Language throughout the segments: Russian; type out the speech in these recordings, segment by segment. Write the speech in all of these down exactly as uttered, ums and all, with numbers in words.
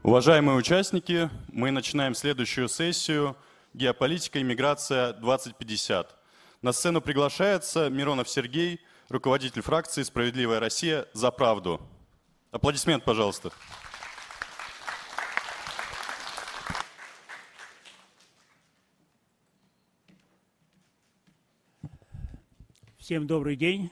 Уважаемые участники, мы начинаем следующую сессию «Геополитика и миграция двадцать пятьдесят». На сцену приглашается Миронов Сергей, руководитель фракции «Справедливая Россия. За правду». Аплодисмент, пожалуйста. Всем добрый день.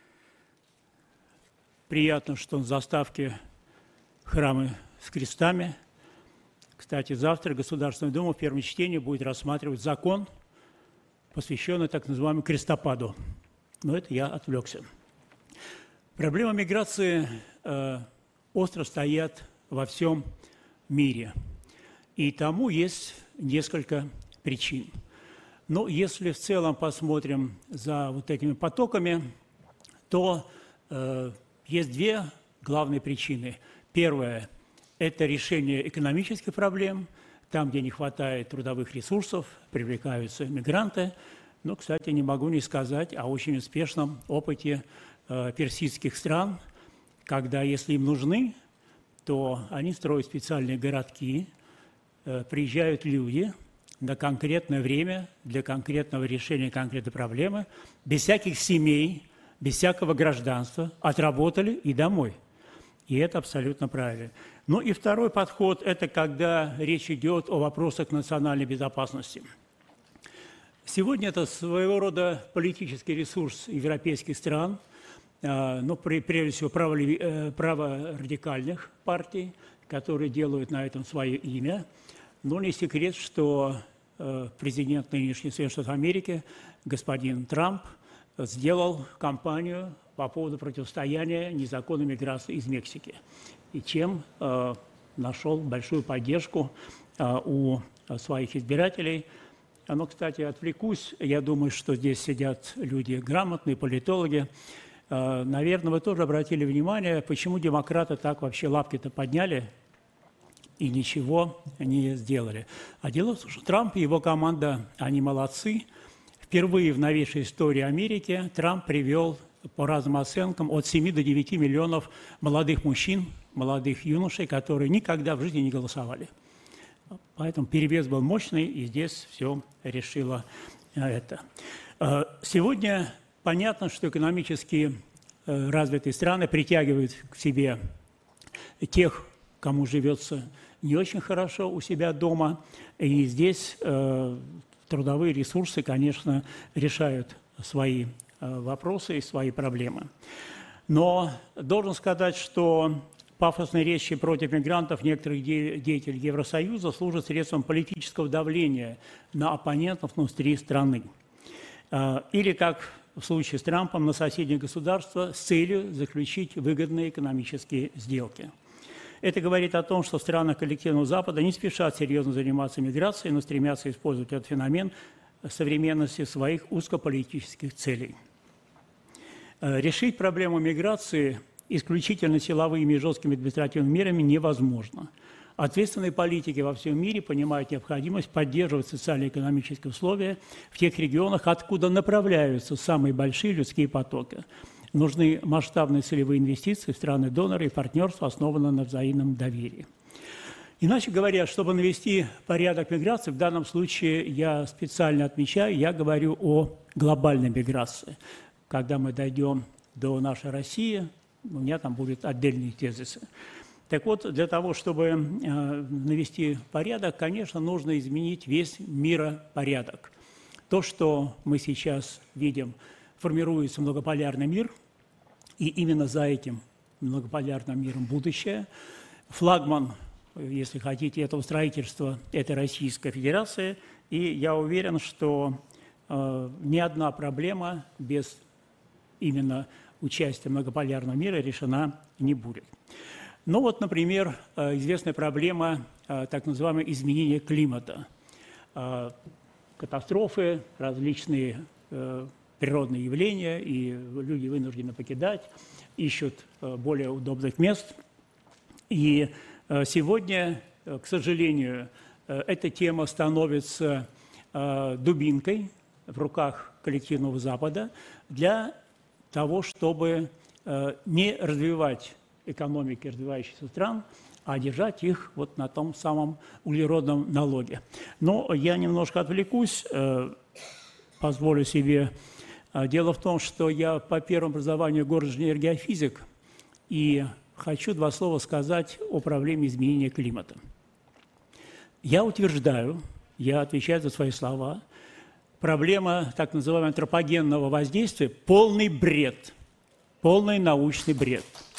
Приятно, что на заставке храмы с крестами. Кстати, завтра Государственная Дума в первом чтении будет рассматривать закон, посвященный так называемому крестопаду. Но это я отвлекся. Проблема миграции э, остро стоят во всем мире. И тому есть несколько причин. Но если в целом посмотрим за вот этими потоками, то э, есть две главные причины. Первое – это решение экономических проблем. Там, где не хватает трудовых ресурсов, привлекаются мигранты. Но, кстати, не могу не сказать о очень успешном опыте э, персидских стран, когда, если им нужны, то они строят специальные городки, э, приезжают люди на конкретное время для конкретного решения конкретной проблемы, без всяких семей, без всякого гражданства, отработали и домой. И это абсолютно правильно. Ну и второй подход – это когда речь идет о вопросах национальной безопасности. Сегодня это своего рода политический ресурс европейских стран, но прежде всего праворадикальных партий, которые делают на этом свое имя. Но не секрет, что президент нынешних Соединенных Штатов Америки, господин Трамп, сделал кампанию по поводу противостояния незаконной миграции из Мексики, и чем э, нашел большую поддержку э, у своих избирателей. Но, кстати, отвлекусь, я думаю, что здесь сидят люди грамотные, политологи. Э, наверное, вы тоже обратили внимание, почему демократы так вообще лапки-то подняли и ничего не сделали. А дело в том, что Трамп и его команда, они молодцы. Впервые в новейшей истории Америки Трамп привел, по разным оценкам, от семи до девяти миллионов молодых мужчин, молодых юношей, которые никогда в жизни не голосовали. Поэтому перевес был мощный, и здесь все решило это. Сегодня понятно, что экономически развитые страны притягивают к себе тех, кому живется не очень хорошо у себя дома, и здесь трудовые ресурсы, конечно, решают свои вопросы и свои проблемы. Но должен сказать, что пафосные речи против мигрантов некоторых деятелей Евросоюза служат средством политического давления на оппонентов внутри страны. Или, как в случае с Трампом, на соседние государства с целью заключить выгодные экономические сделки. Это говорит о том, что в странах коллективного Запада не спешат серьезно заниматься миграцией, но стремятся использовать этот феномен современности своих узкополитических целей. Решить проблему миграции исключительно силовыми и жесткими административными мерами невозможно. Ответственные политики во всем мире понимают необходимость поддерживать социально-экономические условия в тех регионах, откуда направляются самые большие людские потоки. Нужны масштабные целевые инвестиции в страны-доноры и партнерство, основанное на взаимном доверии. Иначе говоря, чтобы навести порядок миграции, в данном случае я специально отмечаю, я говорю о глобальной миграции. Когда мы дойдем до нашей России, у меня там будут отдельные тезисы. Так вот, для того, чтобы э, навести порядок, конечно, нужно изменить весь миропорядок. То, что мы сейчас видим, формируется многополярный мир, и именно за этим многополярным миром будущее. Флагман, если хотите, этого строительства – это Российская Федерация, и я уверен, что э, ни одна проблема без именно участия многополярного мира решена не будет. Ну вот, например, известная проблема так называемого изменения климата. Катастрофы, различные природные явления, и люди вынуждены покидать, ищут более удобных мест. И сегодня, к сожалению, эта тема становится дубинкой в руках коллективного Запада для того, чтобы не развивать экономики развивающихся стран, а держать их вот на том самом углеродном налоге. Но я немножко отвлекусь, позволю себе. Дело в том, что я по первому образованию город-инженер-геофизик, и хочу два слова сказать о проблеме изменения климата. Я утверждаю, я отвечаю за свои слова, проблема так называемого антропогенного воздействия – полный бред, полный научный бред.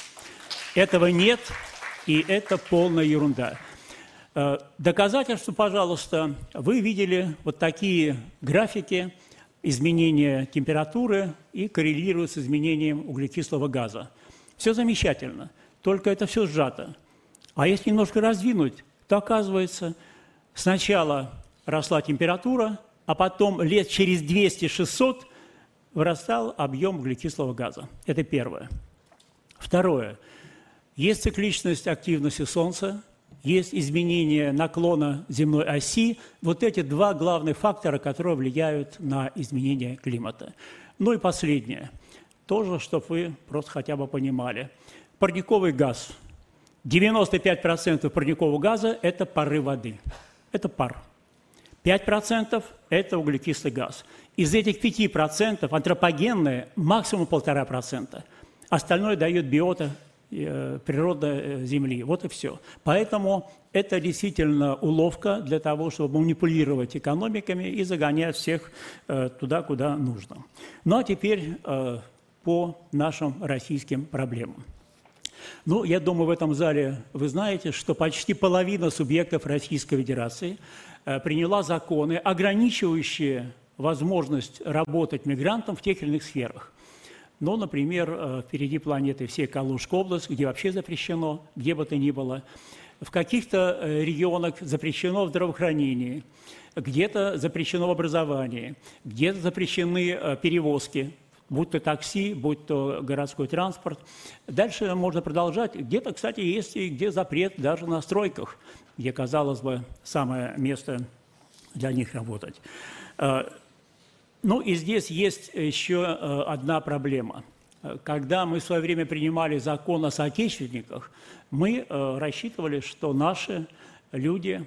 Этого нет, и это полная ерунда. Доказательства, пожалуйста, вы видели вот такие графики изменения температуры и коррелируют с изменением углекислого газа. Все замечательно, только это все сжато. А если немножко раздвинуть, то оказывается, сначала росла температура, а потом лет через двести-шестьсот вырастал объем углекислого газа. Это первое. Второе. Есть цикличность активности Солнца, есть изменение наклона земной оси. Вот эти два главных фактора, которые влияют на изменение климата. Ну и последнее. Тоже, чтобы вы просто хотя бы понимали. Парниковый газ. девяносто пять процентов парникового газа – это пары воды. Это пар. пять процентов – это углекислый газ. Из этих пяти процентов антропогенное максимум полтора процента. Остальное дает биота, э, природа Земли. Вот и все. Поэтому это действительно уловка для того, чтобы манипулировать экономиками и загонять всех э, туда, куда нужно. Ну а теперь э, по нашим российским проблемам. Ну, я думаю, в этом зале вы знаете, что почти половина субъектов Российской Федерации э, приняла законы, ограничивающие возможность работать мигрантам в тех или иных сферах. Ну, например, э, впереди планеты всей Калужская область, где вообще запрещено, где бы то ни было. В каких-то э, регионах запрещено в здравоохранении, где-то запрещено в образовании, где-то запрещены э, перевозки, будь то такси, будь то городской транспорт. Дальше можно продолжать. Где-то, кстати, есть и где запрет даже на стройках, где, казалось бы, самое место для них работать. Ну и здесь есть еще одна проблема. Когда мы в свое время принимали закон о соотечественниках, мы рассчитывали, что наши люди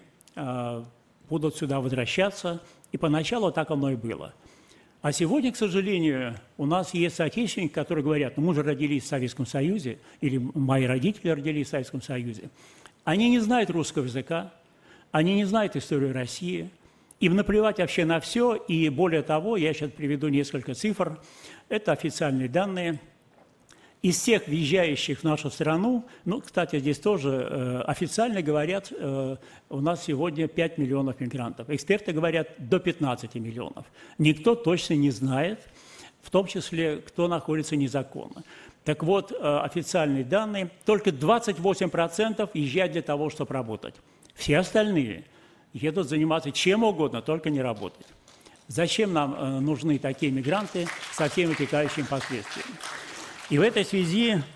будут сюда возвращаться, и поначалу так оно и было. А сегодня, к сожалению, у нас есть соотечественники, которые говорят, ну мы же родились в Советском Союзе, или мои родители родились в Советском Союзе. Они не знают русского языка, они не знают историю России, им наплевать вообще на все, и более того, я сейчас приведу несколько цифр, это официальные данные. Из всех въезжающих в нашу страну, ну, кстати, здесь тоже э, официально говорят, э, у нас сегодня пять миллионов мигрантов. Эксперты говорят, до пятнадцати миллионов. Никто точно не знает, в том числе, кто находится незаконно. Так вот, э, официальные данные, только двадцать восемь процентов езжают для того, чтобы работать. Все остальные едут заниматься чем угодно, только не работать. Зачем нам э, нужны такие мигранты со всеми вытекающими последствиями? И в этой связи э,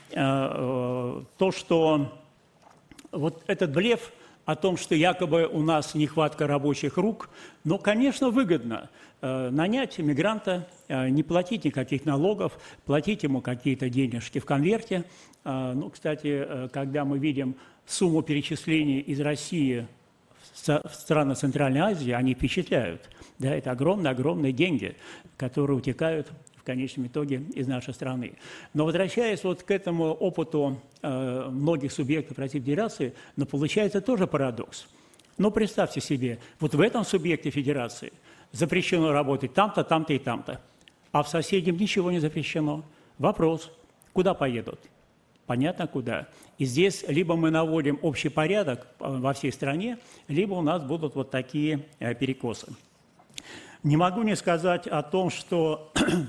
э, то, что вот этот блеф о том, что якобы у нас нехватка рабочих рук, ну, конечно, выгодно э, нанять мигранта, э, не платить никаких налогов, платить ему какие-то денежки в конверте. Э, ну, кстати, э, когда мы видим сумму перечислений из России в страны Центральной Азии, они впечатляют. Да, это огромные-огромные деньги, которые утекают в конечном итоге из нашей страны. Но возвращаясь вот к этому опыту э, многих субъектов Российской Федерации, но получается тоже парадокс. Но представьте себе, вот в этом субъекте Федерации запрещено работать там-то, там-то и там-то, а в соседнем ничего не запрещено. Вопрос, куда поедут? Понятно, куда. И здесь либо мы наводим общий порядок во всей стране, либо у нас будут вот такие э, перекосы. Не могу не сказать о том, что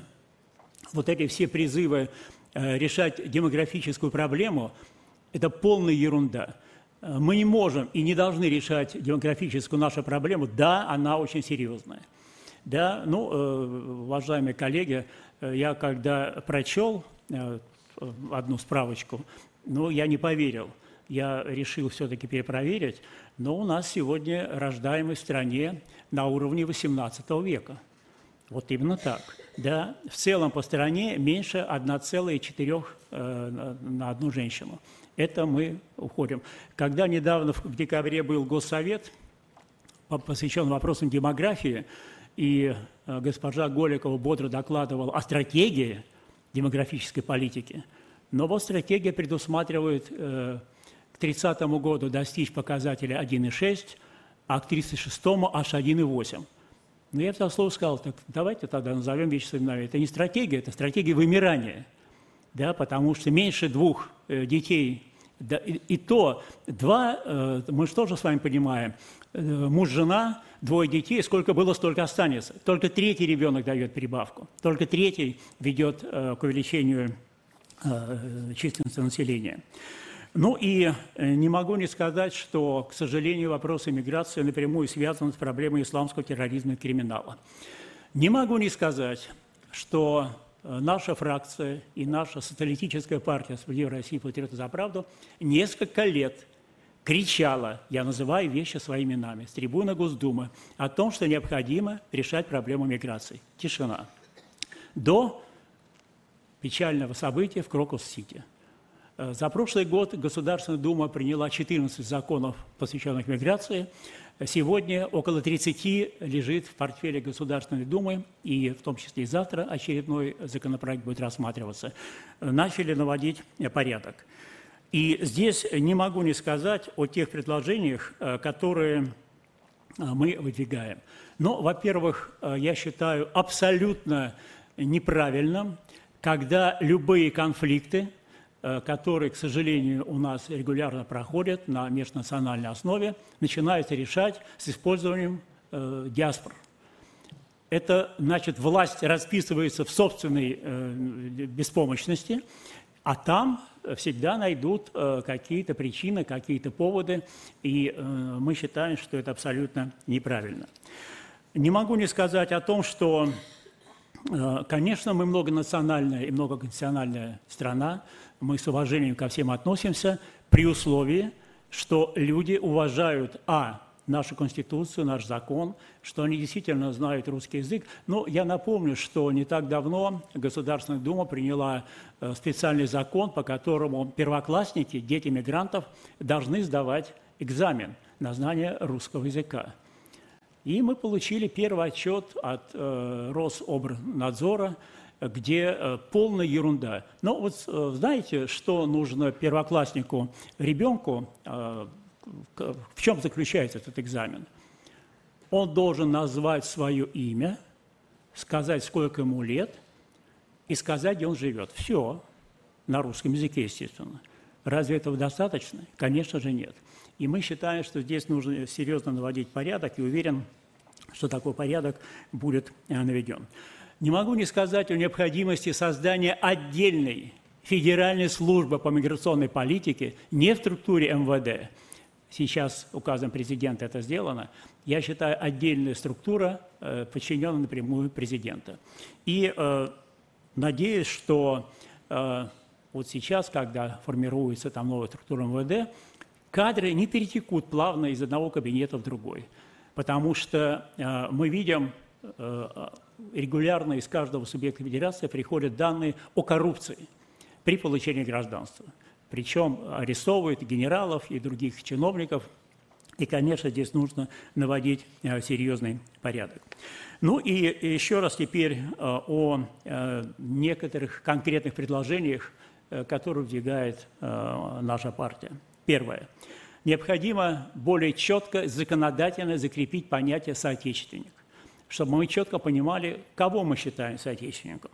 вот эти все призывы э, решать демографическую проблему – это полная ерунда. Мы не можем и не должны решать демографическую нашу проблему. Да, она очень серьезная. Да, ну, э, уважаемые коллеги, э, я когда прочел э, одну справочку, ну, я не поверил. Я решил все-таки перепроверить, но у нас сегодня рождаемость в стране на уровне восемнадцатого века. Вот именно так. Да, в целом по стране меньше одна целая четыре десятых э, на одну женщину. это мы уходим. Когда недавно, в декабре, был Госсовет, посвящен вопросам демографии, и госпожа Голикова бодро докладывала о стратегии демографической политики, но вот стратегия предусматривает э, к тридцатому году достичь показателя один и шесть, а к тридцать шестому аж один и восемь. Но я в слово сказал, так давайте тогда назовем вещи своими именами. Это не стратегия, это стратегия вымирания, да, потому что меньше двух э, детей, да, и, и то два, э, мы же тоже с вами понимаем, э, муж, жена, двое детей, сколько было, столько останется. Только третий ребенок дает прибавку, только третий ведет э, к увеличению э, численности населения. Ну и не могу не сказать, что, к сожалению, вопрос иммиграции напрямую связан с проблемой исламского терроризма и криминала. Не могу не сказать, что наша фракция и наша социалистическая партия «Справедливая Россия. Патриоты за правду» несколько лет кричала, я называю вещи своими именами, с трибуны Госдумы, о том, что необходимо решать проблему миграции. Тишина. До печального события в Крокус-Сити. За прошлый год Государственная Дума приняла четырнадцать законов, посвященных миграции. Сегодня около тридцати лежит в портфеле Государственной Думы, и в том числе и завтра очередной законопроект будет рассматриваться. Начали наводить порядок. И здесь не могу не сказать о тех предложениях, которые мы выдвигаем. Но, во-первых, я считаю абсолютно неправильным, когда любые конфликты, которые, к сожалению, у нас регулярно проходят на межнациональной основе, начинаются решать с использованием э, диаспор. Это значит, власть расписывается в собственной э, беспомощности, а там всегда найдут э, какие-то причины, какие-то поводы, и э, мы считаем, что это абсолютно неправильно. Не могу не сказать о том, что, э, конечно, мы многонациональная и многоконфессиональная страна, мы с уважением ко всем относимся, при условии, что люди уважают, а, нашу Конституцию, наш закон, что они действительно знают русский язык. Но я напомню, что не так давно Государственная Дума приняла специальный закон, по которому первоклассники, дети мигрантов, должны сдавать экзамен на знание русского языка. И мы получили первый отчет от э, Рособрнадзора, где э, полная ерунда. Но вот э, знаете, что нужно первокласснику, ребенку, э, в чем заключается этот экзамен? Он должен назвать свое имя, сказать, сколько ему лет, и сказать, где он живет. Все. На русском языке, естественно. Разве этого достаточно? Конечно же, нет. И мы считаем, что здесь нужно серьезно наводить порядок, и уверен, что такой порядок будет наведен. Не могу не сказать о необходимости создания отдельной федеральной службы по миграционной политике не в структуре эм вэ дэ. Сейчас указом президента это сделано. Я считаю, отдельная структура, подчиненная напрямую президента. И э, надеюсь, что э, вот сейчас, когда формируется там новая структура эм вэ дэ, кадры не перетекут плавно из одного кабинета в другой. Потому что э, мы видим, э, регулярно из каждого субъекта федерации приходят данные о коррупции при получении гражданства. Причем арестовывают генералов и других чиновников. И, конечно, здесь нужно наводить э, серьезный порядок. Ну и еще раз теперь э, о э, некоторых конкретных предложениях, э, которые выдвигает э, наша партия. Первое. Необходимо более четко законодательно закрепить понятие «соотечественник», чтобы мы четко понимали, кого мы считаем соотечественником.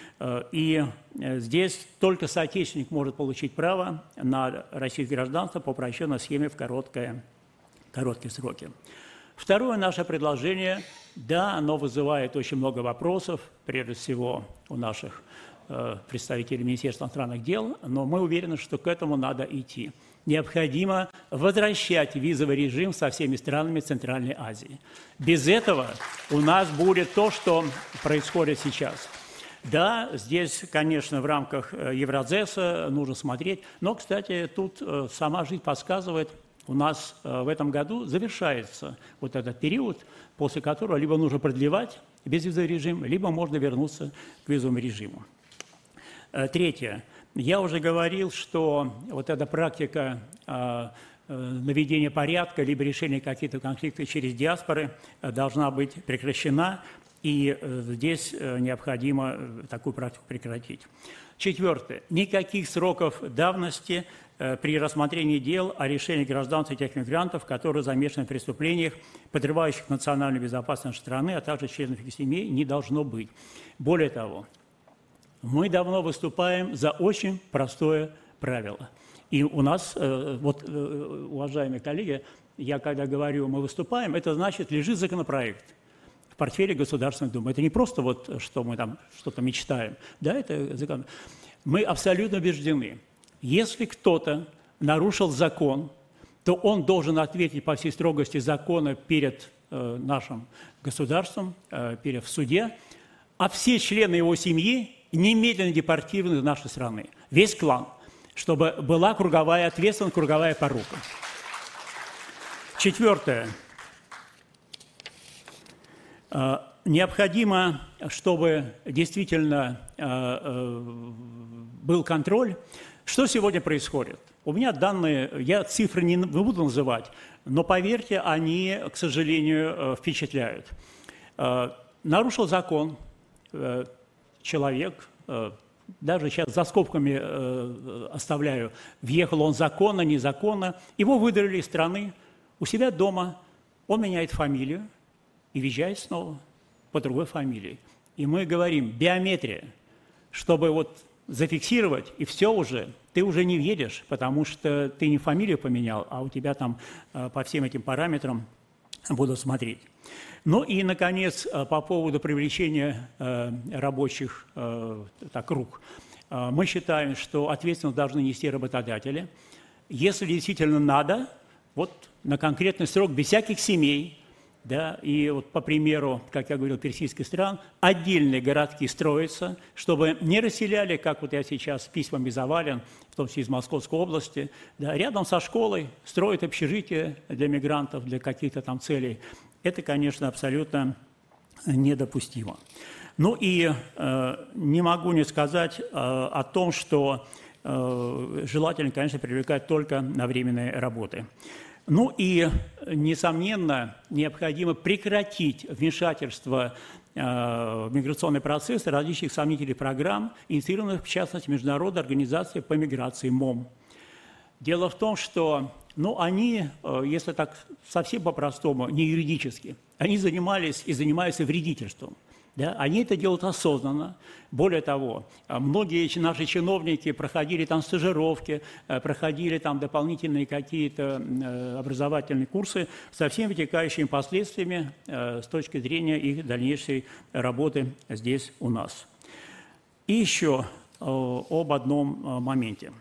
И здесь только соотечественник может получить право на российское гражданство по упрощенной схеме в короткое, короткие сроки. Второе наше предложение, да, оно вызывает очень много вопросов, прежде всего у наших представителей Министерства иностранных дел, но мы уверены, что к этому надо идти. Необходимо возвращать визовый режим со всеми странами Центральной Азии. Без этого у нас будет то, что происходит сейчас. Да, здесь, конечно, в рамках Евразеса нужно смотреть, но, кстати, тут сама жизнь подсказывает, у нас в этом году завершается вот этот период, после которого либо нужно продлевать безвизовый режим, либо можно вернуться к визовому режиму. Третье. Я уже говорил, что вот эта практика э, э, наведения порядка либо решения каких-то конфликтов через диаспоры э, должна быть прекращена, и э, здесь э, необходимо э, такую практику прекратить. Четвертое. Никаких сроков давности э, при рассмотрении дел о решении гражданства тех мигрантов, которые замешаны в преступлениях, подрывающих национальную безопасность страны, а также членов их семей, не должно быть. Более того, мы давно выступаем за очень простое правило. И у нас, вот, уважаемые коллеги, я когда говорю «мы выступаем», это значит, лежит законопроект в портфеле Государственной Думы. Это не просто вот, что мы там что-то мечтаем. Да, это закон. Мы абсолютно убеждены, если кто-то нарушил закон, то он должен ответить по всей строгости закона перед э, нашим государством, э, перед в суде, а все члены его семьи немедленно депортированы из нашей страны. Весь клан, чтобы была круговая ответственность, круговая порука. Четвертое. Необходимо, чтобы действительно был контроль. Что сегодня происходит? У меня данные, я цифры не буду называть, но поверьте, они, к сожалению, впечатляют. Нарушил закон человек, даже сейчас за скобками оставляю, въехал он законно, незаконно, его выдали из страны, у себя дома, он меняет фамилию и въезжает снова по другой фамилии. И мы говорим, биометрия, чтобы вот зафиксировать, и все уже, ты уже не въедешь, потому что ты не фамилию поменял, а у тебя там по всем этим параметрам будут смотреть. Ну и, наконец, по поводу привлечения э, рабочих э, так, рук. Э, мы считаем, что ответственность должны нести работодатели. Если действительно надо, вот на конкретный срок, без всяких семей, да, и вот по примеру, как я говорил, персидских стран, отдельные городки строятся, чтобы не расселяли, как вот я сейчас письмами завален, в том числе из Московской области, да, рядом со школой строят общежитие для мигрантов, для каких-то там целей. Это, конечно, абсолютно недопустимо. Ну и э, не могу не сказать э, о том, что э, желательно, конечно, привлекать только на временные работы. Ну и, несомненно, необходимо прекратить вмешательство э, в миграционный процесс различных сомнительных программ, инициированных, в частности, Международной организацией по миграции МОМ. Дело в том, что ну, они, если так совсем по-простому, не юридически, они занимались и занимаются вредительством. Да? Они это делают осознанно. Более того, многие наши чиновники проходили там стажировки, проходили там дополнительные какие-то образовательные курсы со всеми вытекающими последствиями с точки зрения их дальнейшей работы здесь у нас. И еще об одном моменте.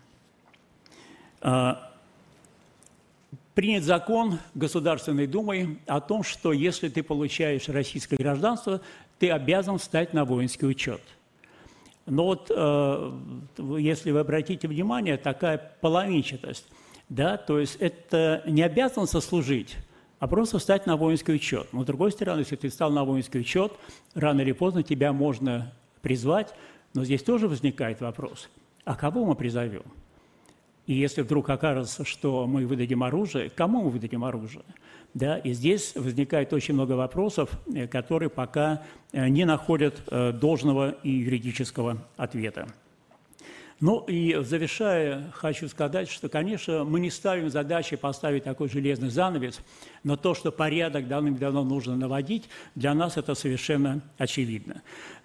Принят закон Государственной Думой о том, что если ты получаешь российское гражданство, ты обязан встать на воинский учет. Но вот, э, если вы обратите внимание, такая половинчатость, да, то есть это не обязанность сослужить, а просто встать на воинский учет. Но с другой стороны, если ты встал на воинский учет, рано или поздно тебя можно призвать, но здесь тоже возникает вопрос, а кого мы призовем? И если вдруг окажется, что мы выдадим оружие, кому мы выдадим оружие? Да, и здесь возникает очень много вопросов, которые пока не находят должного и юридического ответа. Ну и завершая, хочу сказать, что, конечно, мы не ставим задачи поставить такой железный занавес, но то, что порядок давным-давно нужно наводить, для нас это совершенно очевидно.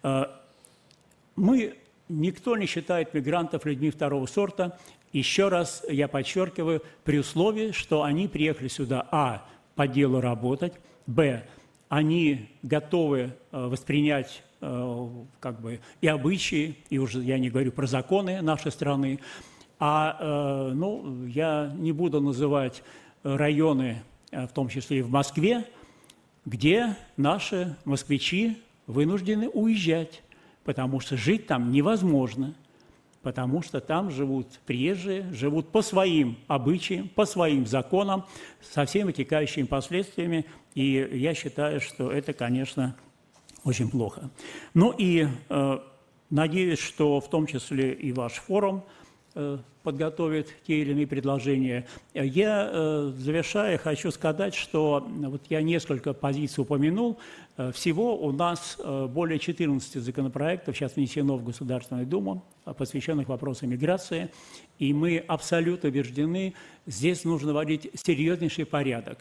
Мы, никто не считает мигрантов людьми второго сорта. Еще раз я подчеркиваю, при условии, что они приехали сюда, а, по делу работать, б, они готовы воспринять как бы и обычаи, и уже я не говорю про законы нашей страны, а ну, я не буду называть районы, в том числе и в Москве, где наши москвичи вынуждены уезжать, потому что жить там невозможно. Потому что там живут приезжие, живут по своим обычаям, по своим законам, со всеми вытекающими последствиями. И я считаю, что это, конечно, очень плохо. Ну и э, надеюсь, что в том числе и ваш форум подготовит те или иные предложения. Я, завершая, хочу сказать, что вот я несколько позиций упомянул. Всего у нас более четырнадцати законопроектов сейчас внесено в Государственную Думу, посвященных вопросам миграции. И мы абсолютно убеждены, здесь нужно вводить серьезнейший порядок.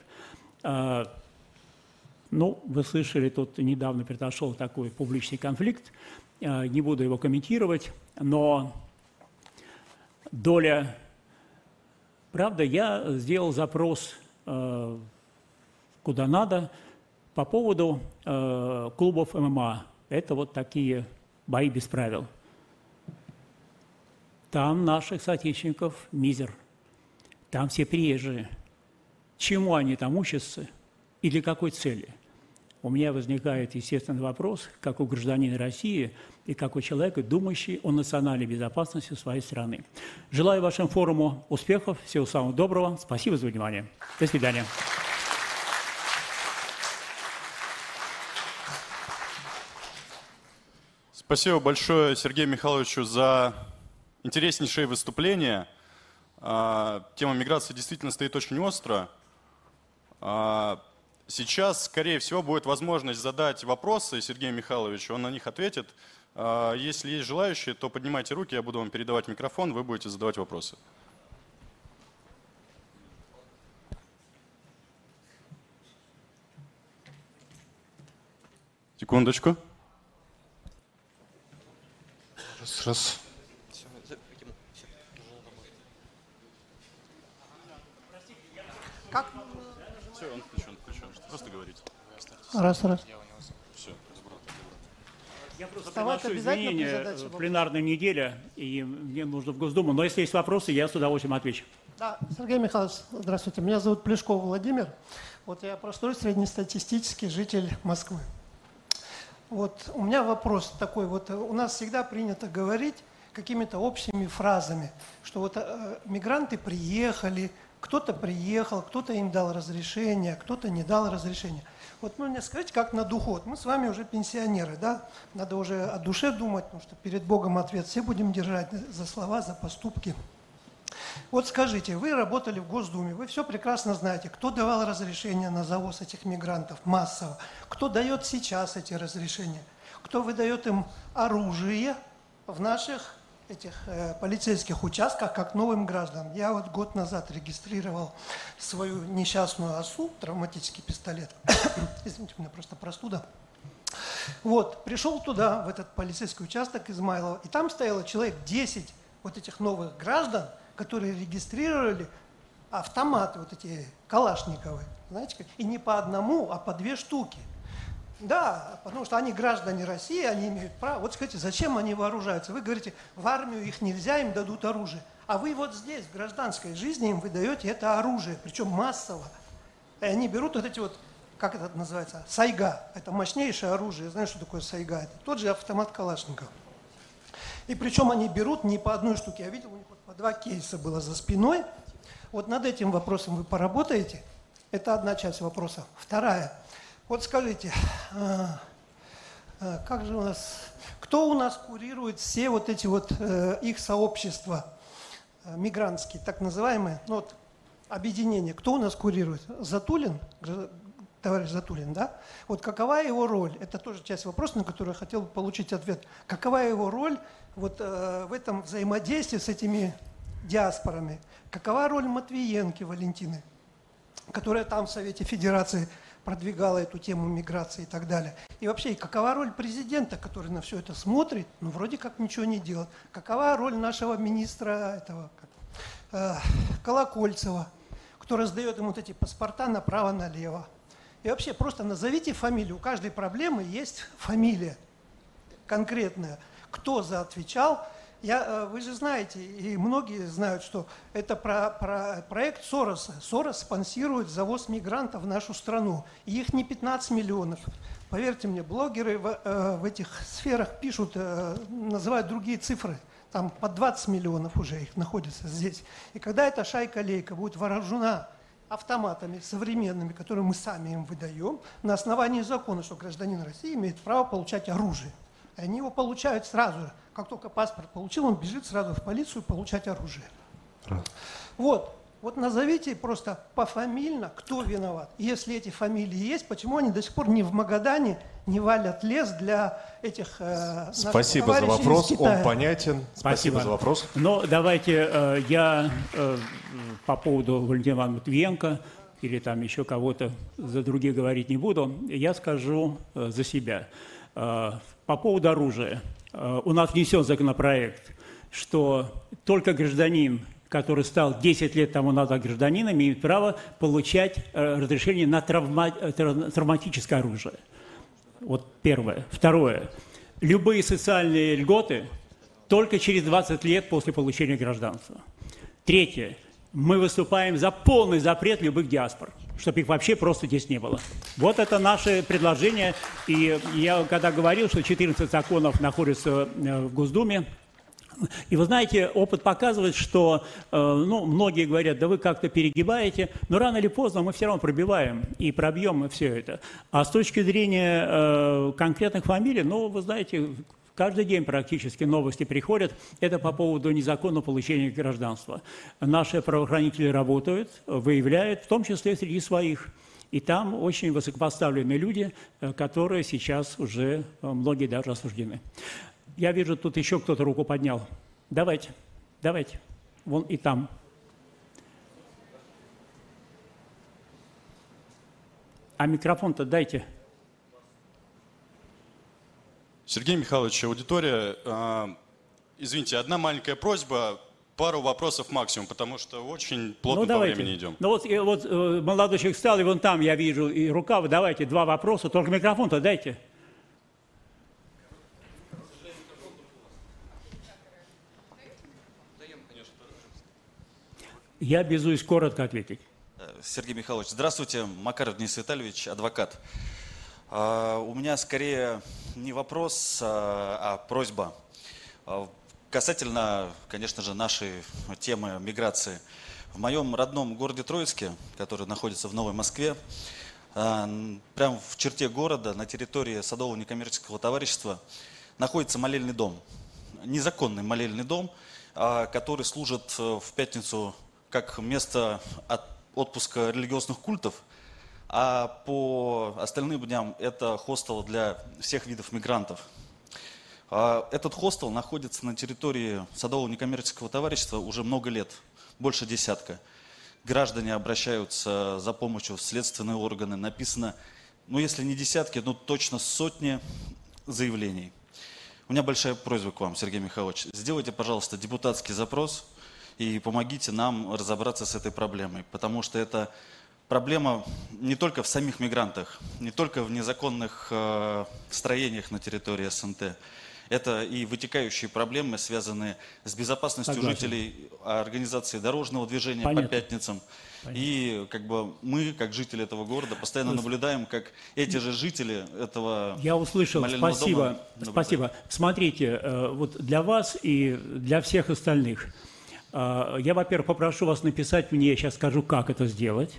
Ну, вы слышали, тут недавно произошел такой публичный конфликт. Не буду его комментировать, но доля... Правда, я сделал запрос куда надо по поводу клубов эм эм а. Это вот такие бои без правил. Там наших соотечественников мизер. Там все приезжие. Чему они там учатся и для какой цели? У меня возникает естественный вопрос, как у гражданина России и как у человека, думающего о национальной безопасности своей страны. Желаю вашему форуму успехов, всего самого доброго. Спасибо за внимание. До свидания. Спасибо большое Сергею Михайловичу за интереснейшее выступление. Тема миграции действительно стоит очень остро. Сейчас, скорее всего, будет возможность задать вопросы Сергею Михайловичу, он на них ответит. Если есть желающие, то поднимайте руки, я буду вам передавать микрофон, вы будете задавать вопросы. Секундочку. Раз, раз. Как? Все, он включен, включен. Просто говорите. Раз, раз. Все, разбрал. Я просто Вставать приношу обязательно при извинения, задаче вопроса? пленарная неделя, и мне нужно в Госдуму. Но если есть вопросы, я с удовольствием отвечу. Да, Сергей Михайлович, здравствуйте. Меня зовут Плешков Владимир. Вот я простой среднестатистический житель Москвы. Вот у меня вопрос такой. Вот у нас всегда принято говорить какими-то общими фразами, что вот э, мигранты приехали, кто-то приехал, кто-то им дал разрешение, кто-то не дал разрешение. Вот ну, мне скажите, как на духу. Вот мы с вами уже пенсионеры, да? Надо уже о душе думать, потому что перед Богом ответ все будем держать за слова, за поступки. Вот скажите, вы работали в Госдуме, вы все прекрасно знаете, кто давал разрешение на завоз этих мигрантов массово, кто дает сейчас эти разрешения, кто выдает им оружие в наших этих э, полицейских участках, как новым гражданам. Я вот год назад регистрировал свою несчастную осу, травматический пистолет. Извините, у меня просто простуда. Вот, пришел туда, в этот полицейский участок Измайлова, и там стояло человек десять вот этих новых граждан, которые регистрировали автоматы, вот эти калашниковые, знаете, как? И не по одному, а по две штуки. Да, потому что они граждане России, они имеют право. Вот скажите, зачем они вооружаются? Вы говорите, в армию их нельзя, им дадут оружие. А вы вот здесь, в гражданской жизни, им выдаете это оружие, причем массово. И они берут вот эти вот, как это называется, сайга. Это мощнейшее оружие. Знаешь, что такое сайга? Это тот же автомат Калашников. И причем они берут не по одной штуке. Я видел, у них вот по два кейса было за спиной. Вот над этим вопросом вы поработаете. Это одна часть вопроса. Вторая. Вот скажите, а, а, как же у нас, кто у нас курирует все вот эти вот э, их сообщества э, мигрантские, так называемые, ну вот объединения, кто у нас курирует? Затулин, товарищ Затулин, да? Вот какова его роль? Это тоже часть вопроса, на который я хотел бы получить ответ. Какова его роль вот э, в этом взаимодействии с этими диаспорами? Какова роль Матвиенки Валентины, которая там в Совете Федерации продвигала эту тему миграции и так далее. И вообще, какова роль президента, который на все это смотрит, но вроде как ничего не делает. Какова роль нашего министра этого, как, э, Колокольцева, кто раздает ему вот эти паспорта направо-налево. И вообще, просто назовите фамилию. У каждой проблемы есть фамилия конкретная. Кто заотвечал? Я, вы же знаете, и многие знают, что это про, про проект Сороса. Сорос спонсирует завоз мигрантов в нашу страну. И их не пятнадцать миллионов. Поверьте мне, блогеры в, э, в этих сферах пишут, э, называют другие цифры. Там по двадцать миллионов уже их находится здесь. И когда эта шайка-лейка будет вооружена автоматами современными, которые мы сами им выдаем, на основании закона, что гражданин России имеет право получать оружие. И они его получают сразу же, как только паспорт получил, он бежит сразу в полицию получать оружие. Вот. Вот назовите просто пофамильно, кто виноват. Если эти фамилии есть, почему они до сих пор не в Магадане не валят лес для этих э, Спасибо за вопрос, он понятен. Спасибо, Спасибо за вопрос. Но давайте э, я э, по поводу Валентина Ивановича Матвиенко или там еще кого-то за других говорить не буду, я скажу э, за себя. Э, по поводу оружия. Э, у нас внесен законопроект, что только гражданин, который стал десять лет тому назад гражданином, имеет право получать э, разрешение на травма, травматическое оружие. Вот первое. Второе. Любые социальные льготы только через двадцать лет после получения гражданства. Третье. Мы выступаем за полный запрет любых диаспор, чтобы их вообще просто здесь не было. Вот это наше предложение. И я когда говорил, что четырнадцать законов находятся в Госдуме, и вы знаете, опыт показывает, что э, ну, многие говорят, да вы как-то перегибаете, но рано или поздно мы все равно пробиваем и пробьем все это. А с точки зрения э, конкретных фамилий, ну, вы знаете, каждый день практически новости приходят. Это по поводу незаконного получения гражданства. Наши правоохранители работают, выявляют, в том числе среди своих. И там очень высокопоставленные люди, которые сейчас уже многие даже осуждены. Я вижу, тут еще кто-то руку поднял. Давайте, давайте. Вон и там. А микрофон-то дайте. Сергей Михайлович, аудитория, э, извините, одна маленькая просьба, пару вопросов максимум, потому что очень плотно ну, по давайте. времени идем. Ну вот, и, вот э, молодой человек встал, и вон там я вижу и рукав. Давайте, два вопроса, только микрофон-то дайте. Я обязуюсь коротко ответить. Сергей Михайлович, здравствуйте. Макаров Денис Витальевич, адвокат. Uh, у меня скорее не вопрос, uh, а просьба. Uh, касательно, конечно же, нашей темы миграции. В моем родном городе Троицке, который находится в Новой Москве, uh, прямо в черте города, на территории Садового некоммерческого товарищества, находится молельный дом. Незаконный молельный дом, uh, который служит в пятницу как место от отпуска религиозных культов, а по остальным дням это хостел для всех видов мигрантов. Этот хостел находится на территории Садового некоммерческого товарищества уже много лет, больше десятка. Граждане обращаются за помощью в следственные органы, написано, ну если не десятки, но точно сотни заявлений. У меня большая просьба к вам, Сергей Михайлович, сделайте, пожалуйста, депутатский запрос и помогите нам разобраться с этой проблемой, потому что это проблема не только в самих мигрантах, не только в незаконных э, строениях на территории СНТ. Это и вытекающие проблемы, связанные с безопасностью Согласен. жителей организации дорожного движения Понятно. по пятницам. Понятно. И как бы мы, как жители этого города, постоянно наблюдаем, как эти же жители этого Я услышал, спасибо, спасибо. Смотрите, вот для вас и для всех остальных. Я, во-первых, попрошу вас написать мне, я сейчас скажу, как это сделать.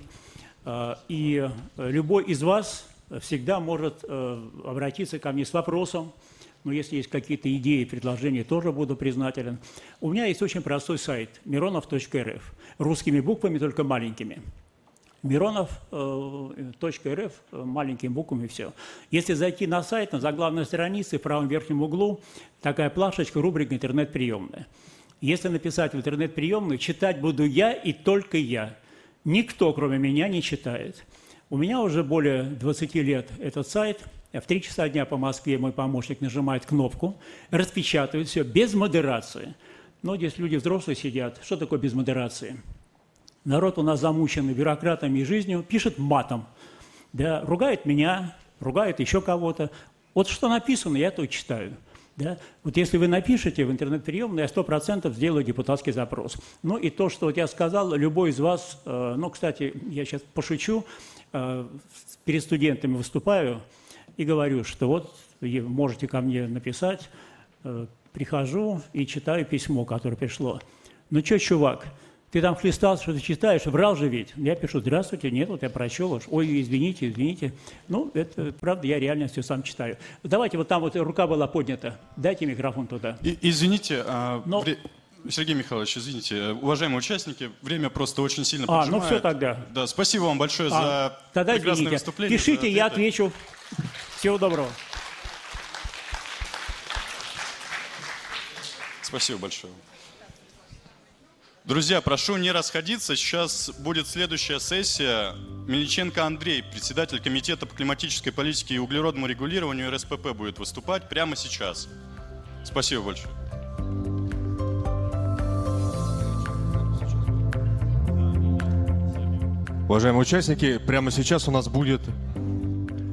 И любой из вас всегда может обратиться ко мне с вопросом. Но если есть какие-то идеи, предложения, тоже буду признателен. У меня есть очень простой сайт миронов точка эр эф. Русскими буквами, только маленькими. миронов точка эр эф, маленькими буквами все. Если зайти на сайт, на заглавной странице, в правом верхнем углу, такая плашечка, рубрика «Интернет-приемная». Если написать в интернет-приемную, читать буду я и только я. Никто, кроме меня, не читает. У меня уже более двадцати лет этот сайт. В три часа дня по Москве мой помощник нажимает кнопку, распечатывает все без модерации. Но здесь люди взрослые сидят. Что такое без модерации? Народ у нас замученный бюрократами и жизнью, пишет матом. Да, ругает меня, ругает еще кого-то. Вот что написано, я то читаю. Да? Вот если вы напишете в интернет-приемную, я сто процентов сделаю депутатский запрос. Ну и то, что вот я сказал, любой из вас, э, ну, кстати, я сейчас пошучу, э, перед студентами выступаю и говорю, что вот можете ко мне написать, э, прихожу и читаю письмо, которое пришло. Ну что, чувак, Ты там хлестался, что ты читаешь, врал же ведь. Я пишу, здравствуйте, нет, вот я прочел ваш. Ой, извините, извините. Ну, это правда, я реально все сам читаю. Давайте, вот там вот рука была поднята. Дайте микрофон туда. И, извините, а, Но... вре... Сергей Михайлович, извините, уважаемые участники, время просто очень сильно А, поджимает. ну все тогда. Да, спасибо вам большое а, за тогда прекрасное извините. выступление. Пишите, я отвечу. Всего доброго. Спасибо большое. Друзья, прошу не расходиться. Сейчас будет следующая сессия. Мельниченко Андрей, председатель Комитета по климатической политике и углеродному регулированию эр эс пэ пэ, будет выступать прямо сейчас. Спасибо большое. Уважаемые участники, прямо сейчас у нас будет